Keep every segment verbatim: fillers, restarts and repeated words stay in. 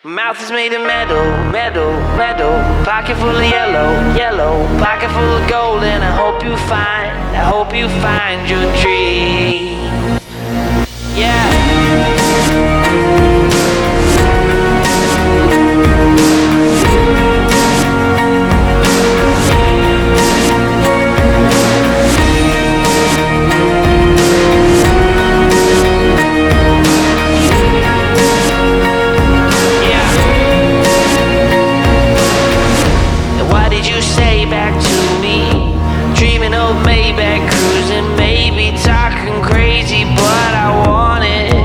Mouth is made of metal, metal, metal. Pocket full of yellow, yellow. Pocket full of gold, and I hope you find, I hope you find your dream. Yeah. Maybach cruising, maybe talking crazy, but I want it.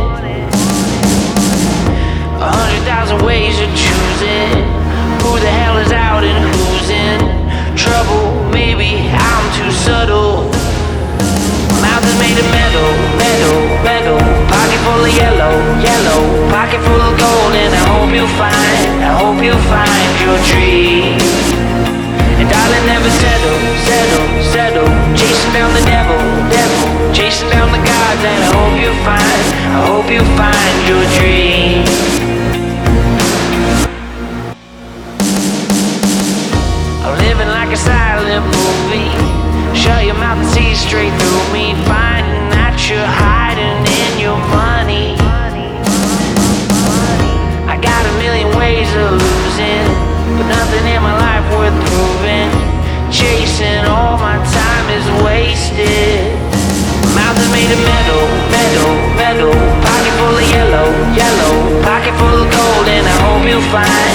A hundred thousand ways of choosing. Who the hell is out and who's in trouble? Maybe I'm too subtle. Mouth is made of metal, metal, metal. Pocket full of yellow, yellow. Pocket full of gold, and I hope you find, I hope you find your dream. And darling, never settle, settle, settle. Chasing down the devil, devil. Chasing down the gods, and I hope you find, I hope you find your dream. I'm living like a silent movie. Shut your mouth and see straight through me. Finding that you're hiding in your money. I got a million ways of losing, but nothing in my life worth proving. Chasing all my time is wasted. Mouth is made of metal, metal, metal. Pocket full of yellow, yellow. Pocket full of gold, and I hope you find